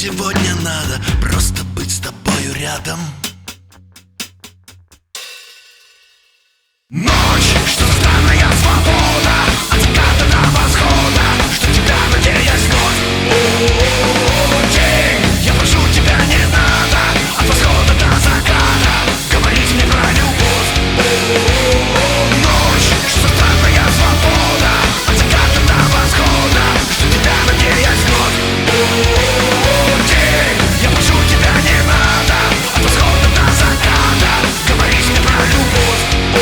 сегодня надо просто быть с тобою рядом. Ночь, что странная свобода, от заката до восхода, что тебя надеюсь вновь. День, я прошу тебя, не надо, от восхода до заката говорить мне про любовь. Ночь, что странная свобода, от заката до восхода, что тебя надеюсь вновь. День, я прошу тебя, не надо, от восхода до заката говорить мне про любовь.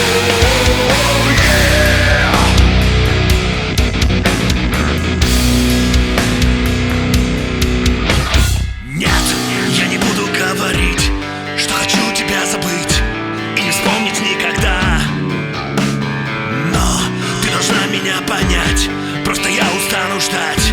Нет, я не буду говорить, что хочу тебя забыть и не вспомнить никогда. Но ты должна меня понять, просто я устану ждать.